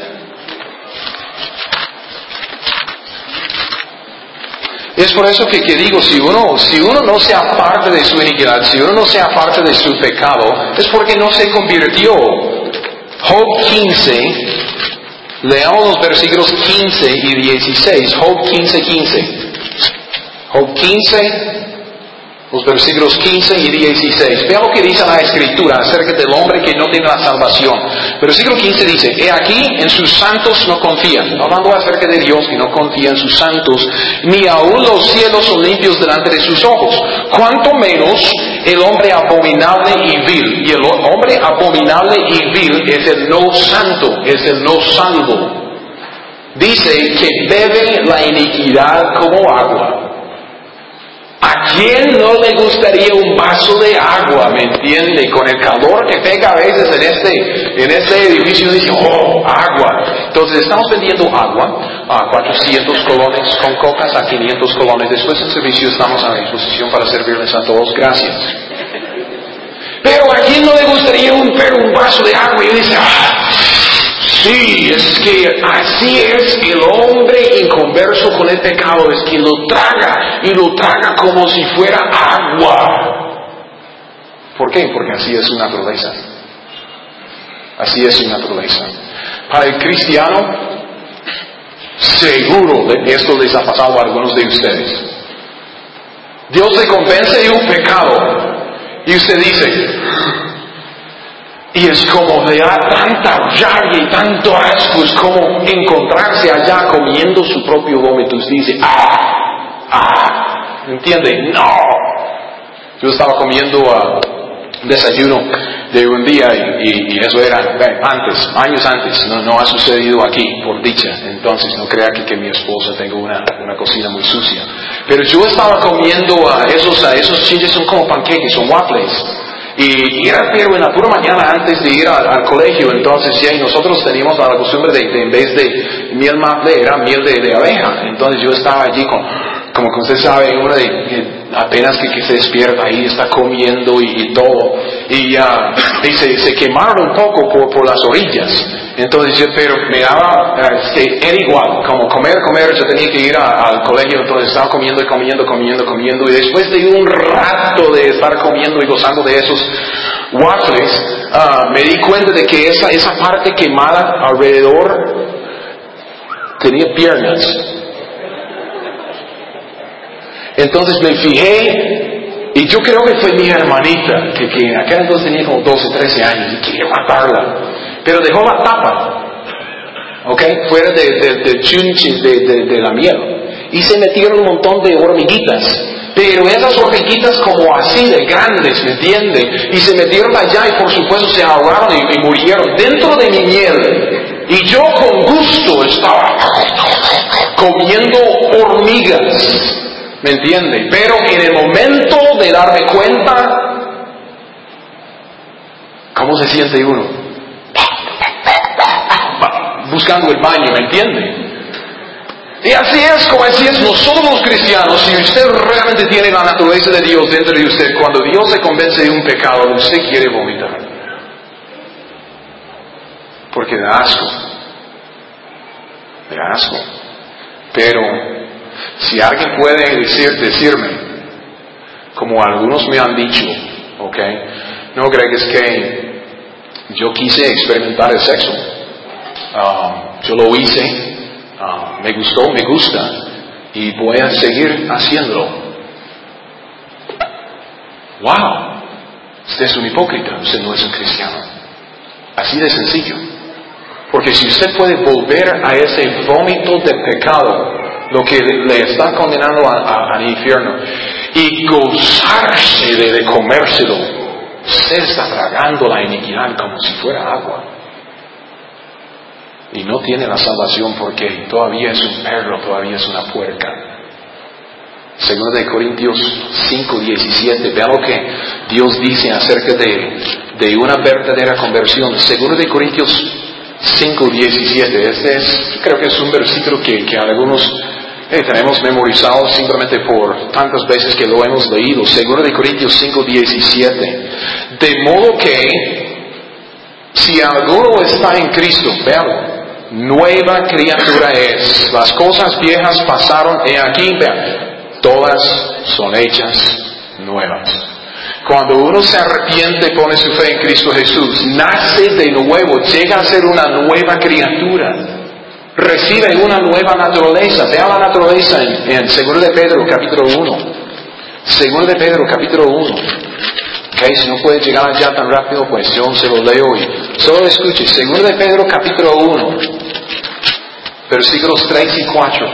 A: Es por eso que digo, si uno no se aparta de su iniquidad, si uno no se aparta de su pecado, es porque no se convirtió. Job 15, leamos los versículos 15 y 16. Job 15:15. Job 15, los versículos 15 y 16. Vean lo que dice la Escritura acerca del hombre que no tiene la salvación. Versículo 15 dice, he aquí en sus santos no confían. Hablando acerca de Dios que no confía en sus santos, ni aun los cielos son limpios delante de sus ojos. Cuanto menos el hombre abominable y vil. Y el hombre abominable y vil es el no santo, es el no salvo. Dice que bebe la iniquidad como agua. ¿A quién no le gustaría un vaso de agua, me entiende? Con el calor que pega a veces en este edificio, dice, oh, agua. Entonces estamos vendiendo agua a 400 colones con cocas, a 500 colones. Después del servicio estamos a la disposición para servirles a todos. Gracias. Pero ¿a quién no le gustaría un vaso de agua? Y dice, sí, es que así es el hombre inconverso con el pecado, es que lo traga y lo traga como si fuera agua. ¿Por qué? Porque así es su naturaleza. Así es su naturaleza. Para el cristiano, seguro de esto les ha pasado a algunos de ustedes. Dios le convence de un pecado y usted dice, y es como le da tanta rabia y tanto asco, es como encontrarse allá comiendo su propio vómito. Usted dice, ¿Entiende? No. Yo estaba comiendo desayuno de un día y eso era antes, años antes, no ha sucedido aquí, por dicha. Entonces no crea que mi esposa tenga una cocina muy sucia. Pero yo estaba comiendo esos chinches, son como panqueques, son waffles. Y era pero en la pura mañana antes de ir al colegio. Entonces ya nosotros teníamos la costumbre de en vez de miel maple era miel de abeja. Entonces yo estaba allí como usted sabe, uno apenas que se despierta ahí, está comiendo y todo. Y se quemaron un poco por las orillas. Entonces pero me daba, era igual, como comer, yo tenía que ir al colegio, entonces estaba comiendo, y después de un rato de estar comiendo y gozando de esos waffles, me di cuenta de que esa parte quemada alrededor tenía piernas. Entonces me fijé, y yo creo que fue mi hermanita, que en aquel entonces tenía como 12, 13 años, y quería matarla, pero dejó la tapa, fuera del chunche de la miel, y se metieron un montón de hormiguitas, pero esas hormiguitas como así de grandes, ¿me entiende? Y se metieron allá y por supuesto se ahogaron y murieron dentro de mi miel, y yo con gusto estaba comiendo hormigas. ¿Me entiende? Pero en el momento de darme cuenta, ¿cómo se siente uno? Buscando el baño, ¿me entiende? Y así es nosotros los cristianos. Si usted realmente tiene la naturaleza de Dios dentro de usted, cuando Dios se convence de un pecado, usted quiere vomitar. Porque da asco. Pero si alguien puede decirme, como algunos me han dicho, no crees que yo quise experimentar el sexo, yo lo hice, me gustó, me gusta, y voy a seguir haciéndolo. ¡Wow! Usted es un hipócrita, usted no es un cristiano. Así de sencillo. Porque si usted puede volver a ese vómito de pecado, lo que le está condenando al infierno, y gozarse de comérselo, usted está tragando la iniquidad como si fuera agua. Y no tiene la salvación porque todavía es un perro, todavía es una puerca. 2 Corintios 5:17, vea lo que Dios dice acerca de una verdadera conversión. 2 Corintios 5:17, creo que es un versículo que algunos tenemos memorizado simplemente por tantas veces que lo hemos leído. 2 Corintios 5:17, de modo que si alguno está en Cristo, vean, nueva criatura es, las cosas viejas pasaron, he aquí, vean, todas son hechas nuevas. Cuando uno se arrepiente y pone su fe en Cristo Jesús, nace de nuevo, llega a ser una nueva criatura. Recibe una nueva naturaleza. Vea la naturaleza en 2 de Pedro capítulo 1. 2 de Pedro capítulo 1. Si no puede llegar allá tan rápido, pues yo se lo leo y solo escuche. 2 de Pedro capítulo 1, versículos 3 y 4.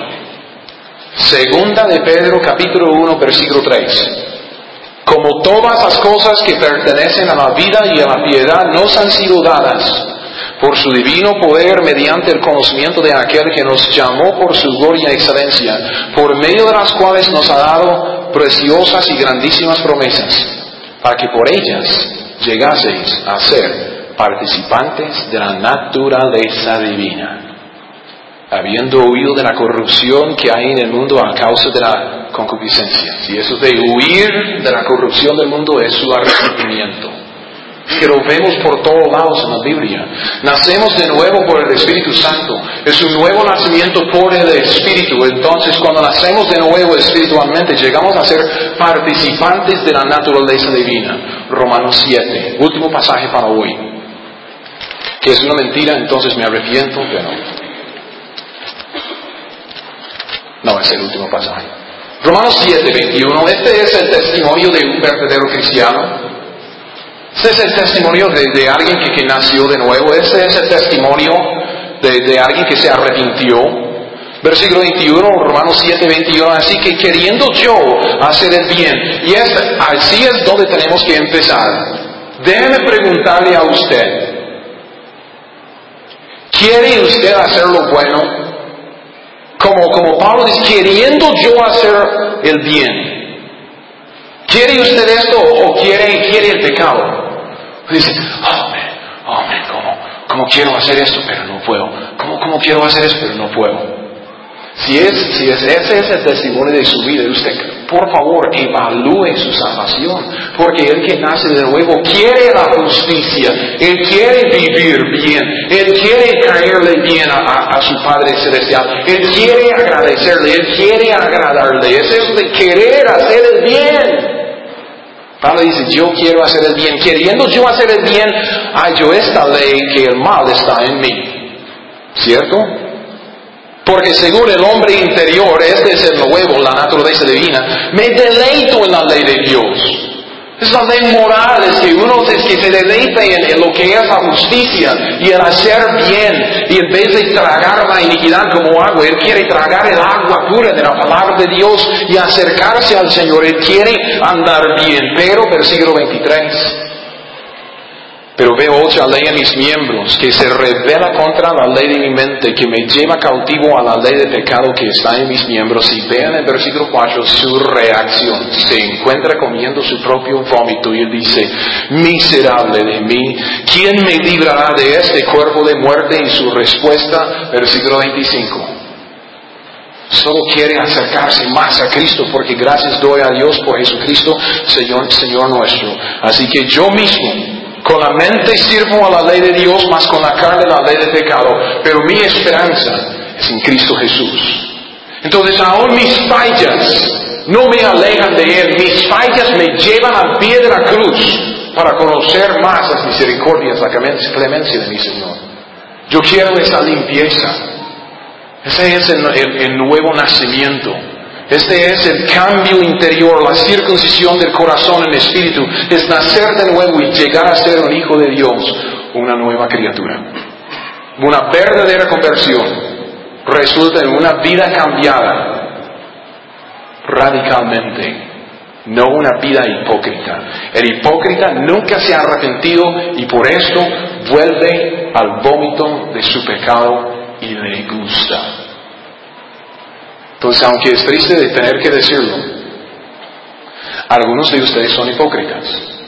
A: 2 de Pedro capítulo 1, versículo 3. Como todas las cosas que pertenecen a la vida y a la piedad nos han sido dadas por su divino poder mediante el conocimiento de aquel que nos llamó por su gloria y excelencia, por medio de las cuales nos ha dado preciosas y grandísimas promesas, para que por ellas llegaseis a ser participantes de la naturaleza divina, habiendo huido de la corrupción que hay en el mundo a causa de la concupiscencia. Y eso de huir de la corrupción del mundo es su arrepentimiento, que lo vemos por todos lados en la Biblia. Nacemos de nuevo por el Espíritu Santo. Es un nuevo nacimiento por el Espíritu. Entonces, cuando nacemos de nuevo espiritualmente, llegamos a ser participantes de la naturaleza divina. Romanos 7, último pasaje para hoy, que es una mentira, entonces me arrepiento, pero no es el último pasaje. Romanos 7, 21, este es el testimonio de un verdadero cristiano. Este es el testimonio de alguien que nació de nuevo. Este es el testimonio de alguien que se arrepintió. Versículo 21, Romanos 7, 21, así que queriendo yo hacer el bien, y así es donde tenemos que empezar. Déjeme preguntarle a usted, ¿quiere usted hacer lo bueno? Como Pablo dice, queriendo yo hacer el bien. ¿Quiere usted esto o quiere el pecado? Dice, ¿cómo quiero hacer esto? Pero no puedo. ¿Cómo quiero hacer esto? Pero no puedo. Si ese es el testimonio de su vida, usted, por favor, evalúe su salvación. Porque el que nace de nuevo quiere la justicia. Él quiere vivir bien. Él quiere caerle bien a su Padre Celestial. Él quiere agradecerle. Él quiere agradarle. Es eso de querer hacer el bien. Pablo dice, yo quiero hacer el bien. Queriendo yo hacer el bien, hallo esta ley que el mal está en mí. ¿Cierto? Porque según el hombre interior, este es el nuevo, la naturaleza divina, me deleito en la ley de Dios. Es la ley moral, es que uno es que se deleite en lo que es la justicia y el hacer bien. Y en vez de tragar la iniquidad como agua, él quiere tragar el agua pura de la palabra de Dios y acercarse al Señor. Él quiere andar bien. Pero, versículo 23. Pero veo otra ley en mis miembros que se revela contra la ley de mi mente, que me lleva cautivo a la ley de pecado que está en mis miembros. Y vean en el versículo 4 su reacción. Se encuentra comiendo su propio vómito y él dice, miserable de mí, ¿quién me librará de este cuerpo de muerte? Y su respuesta, versículo 25. Solo quiere acercarse más a Cristo, porque gracias doy a Dios por Jesucristo, Señor nuestro. Así que yo mismo, con la mente sirvo a la ley de Dios, más con la carne la ley de pecado. Pero mi esperanza es en Cristo Jesús. Entonces aún mis fallas no me alejan de Él. Mis fallas me llevan al pie de la cruz para conocer más las misericordias, la clemencia de mi Señor. Yo quiero esa limpieza. Ese es el nuevo nacimiento. Este es el cambio interior, la circuncisión del corazón en el espíritu. Es nacer de nuevo y llegar a ser un hijo de Dios, una nueva criatura. Una verdadera conversión resulta en una vida cambiada radicalmente, no una vida hipócrita. El hipócrita nunca se ha arrepentido y por esto vuelve al vómito de su pecado y le gusta. Entonces, aunque es triste de tener que decirlo, algunos de ustedes son hipócritas.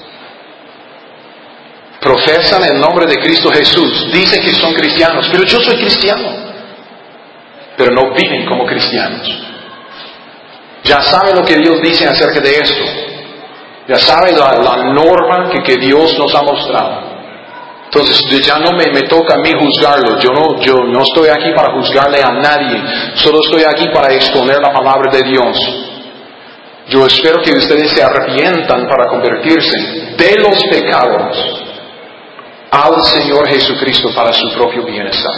A: Profesan el nombre de Cristo Jesús, dicen que son cristianos, pero yo soy cristiano. Pero no viven como cristianos. Ya saben lo que Dios dice acerca de esto. Ya saben la norma que Dios nos ha mostrado. Entonces ya no me toca a mí juzgarlo. Yo no estoy aquí para juzgarle a nadie. Solo estoy aquí para exponer la palabra de Dios. Yo espero que ustedes se arrepientan para convertirse de los pecados al Señor Jesucristo para su propio bienestar.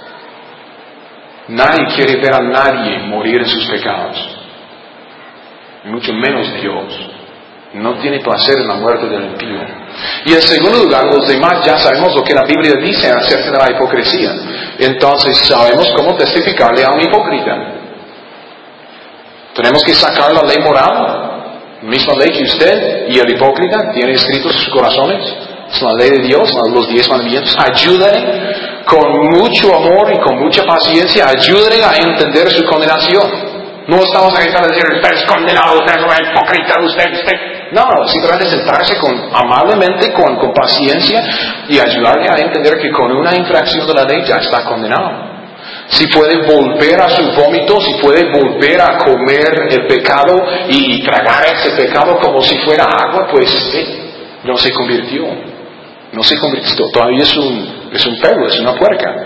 A: Nadie quiere ver a nadie morir en sus pecados, mucho menos Dios. No tiene placer en la muerte del impío. Y en segundo lugar, los demás ya sabemos lo que la Biblia dice acerca de la hipocresía. Entonces sabemos cómo testificarle a un hipócrita. Tenemos que sacar la ley moral, la misma ley que usted y el hipócrita tiene escritos en sus corazones. Es la ley de Dios, los 10 mandamientos. Ayúdenle con mucho amor y con mucha paciencia, ayúdenle a entender su condenación. No estamos aquí para decir, usted es condenado, usted es un hipócrita, usted. No, simplemente sentarse amablemente, con paciencia y ayudarle a entender que con una infracción de la ley ya está condenado. Si puede volver a su vómito, si puede volver a comer el pecado y tragar ese pecado como si fuera agua, pues no se convirtió. No se convirtió, todavía es un perro, es una puerca.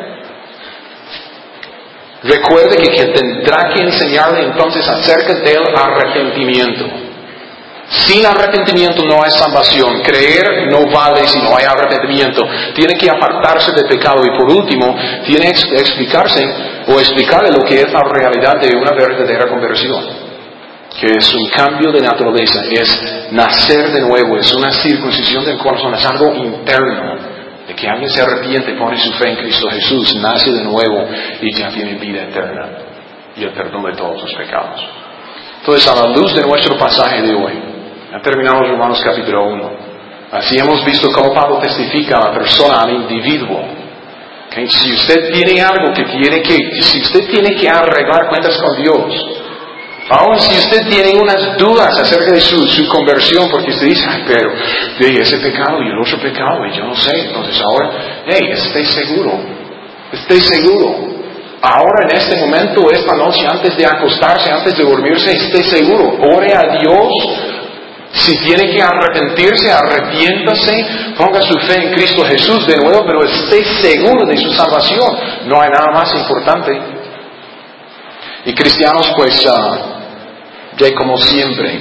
A: Recuerde que tendrá que enseñarle entonces acerca del arrepentimiento. Sin arrepentimiento no hay salvación. Creer no vale si no hay arrepentimiento. Tiene que apartarse del pecado y por último tiene que explicarle lo que es la realidad de una verdadera conversión, que es un cambio de naturaleza, es nacer de nuevo, es una circuncisión del corazón, es algo interno. De que alguien se arrepiente, pone su fe en Cristo Jesús, nace de nuevo y ya tiene vida eterna. y el perdón de todos los pecados. Entonces, a la luz de nuestro pasaje de hoy, ya terminamos Romanos capítulo 1. Así hemos visto cómo Pablo testifica a la persona, al individuo. ¿Okay? Si usted tiene algo si usted tiene que arreglar cuentas con Dios, aun si usted tiene unas dudas acerca de su conversión, porque usted dice, ay, pero de ese pecado y el otro pecado, y yo no sé, entonces ahora, esté seguro. Ahora en este momento, esta noche, antes de acostarse, antes de dormirse, esté seguro. Ore a Dios. Si tiene que arrepentirse, arrepiéntase. Ponga su fe en Cristo Jesús de nuevo, pero esté seguro de su salvación. No hay nada más importante. Y cristianos, pues, como siempre,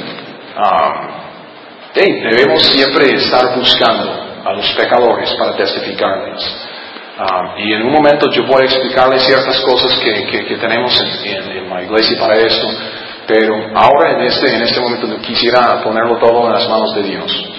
A: debemos siempre estar buscando a los pecadores para testificarles. Y en un momento yo voy a explicarles ciertas cosas que tenemos en la iglesia para esto, pero ahora en este momento quisiera ponerlo todo en las manos de Dios.